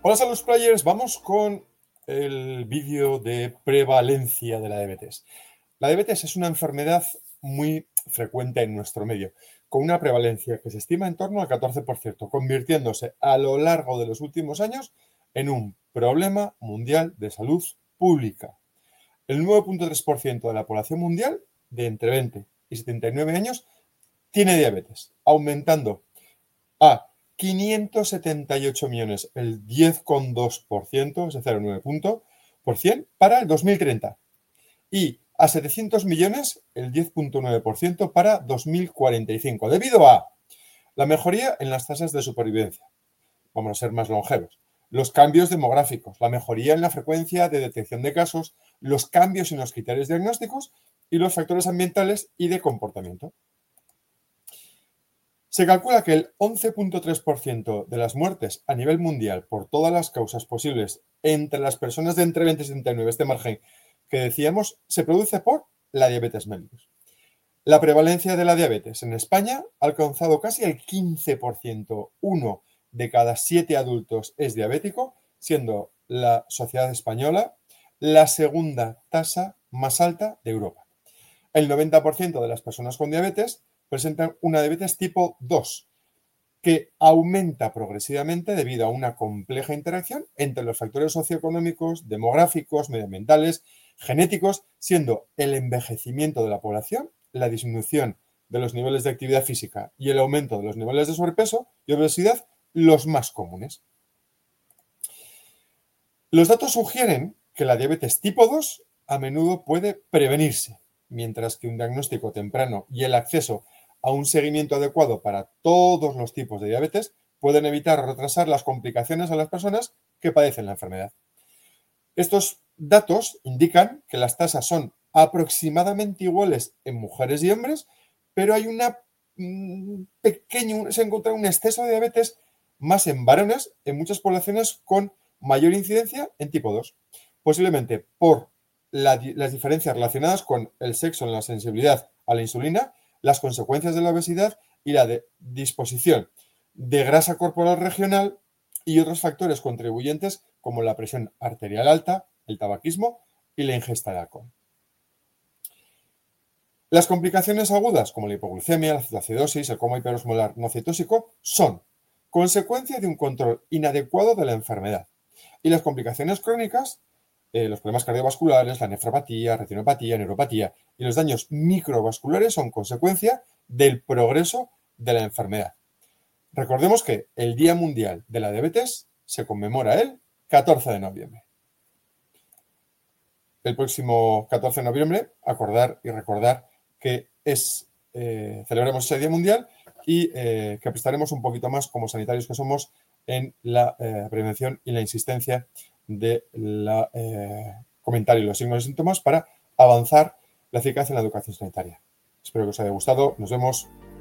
Hola Salud Players, vamos con el vídeo de prevalencia de la diabetes. La diabetes es una enfermedad muy frecuente en nuestro medio, con una prevalencia que se estima en torno al 14%, convirtiéndose a lo largo de los últimos años en un problema mundial de salud pública. El 9,3% de la población mundial de entre 20 y 79 años tiene diabetes, aumentando a 578 millones, el 10,2%, es decir, el 9 punto por cien, para el 2030. Y a 700 millones, el 10,9% para 2045, debido a la mejoría en las tasas de supervivencia, vamos a ser más longevos, los cambios demográficos, la mejoría en la frecuencia de detección de casos, los cambios en los criterios diagnósticos y los factores ambientales y de comportamiento. Se calcula que el 11,3% de las muertes a nivel mundial por todas las causas posibles entre las personas de entre 20 y 79, este margen que decíamos, se produce por la diabetes mellitus. La prevalencia de la diabetes en España ha alcanzado casi el 15%. Uno de cada 7 adultos es diabético, siendo la sociedad española la segunda tasa más alta de Europa. El 90% de las personas con diabetes presentan una diabetes tipo 2, que aumenta progresivamente debido a una compleja interacción entre los factores socioeconómicos, demográficos, medioambientales, genéticos, siendo el envejecimiento de la población, la disminución de los niveles de actividad física y el aumento de los niveles de sobrepeso y obesidad los más comunes. Los datos sugieren que la diabetes tipo 2 a menudo puede prevenirse, mientras que un diagnóstico temprano y el acceso a un seguimiento adecuado para todos los tipos de diabetes pueden evitar o retrasar las complicaciones a las personas que padecen la enfermedad. Estos datos indican que las tasas son aproximadamente iguales en mujeres y hombres, pero hay se encuentra un exceso de diabetes más en varones en muchas poblaciones con mayor incidencia en tipo 2, posiblemente por las diferencias relacionadas con el sexo en la sensibilidad a la insulina, las consecuencias de la obesidad y la disposición de grasa corporal regional y otros factores contribuyentes como la presión arterial alta, el tabaquismo y la ingesta de alcohol. Las complicaciones agudas, como la hipoglucemia, la cetoacidosis, el coma hiperosmolar no cetóxico, son consecuencia de un control inadecuado de la enfermedad. Y las complicaciones crónicas, los problemas cardiovasculares, la nefropatía, retinopatía, neuropatía y los daños microvasculares son consecuencia del progreso de la enfermedad. Recordemos que el Día Mundial de la Diabetes se conmemora el 14 de noviembre. El próximo 14 de noviembre, acordar y recordar que celebremos ese Día Mundial y que prestaremos un poquito más como sanitarios que somos en la prevención y la insistencia de la comentario y los signos y síntomas para avanzar la eficacia en la educación sanitaria. Espero que os haya gustado. Nos vemos.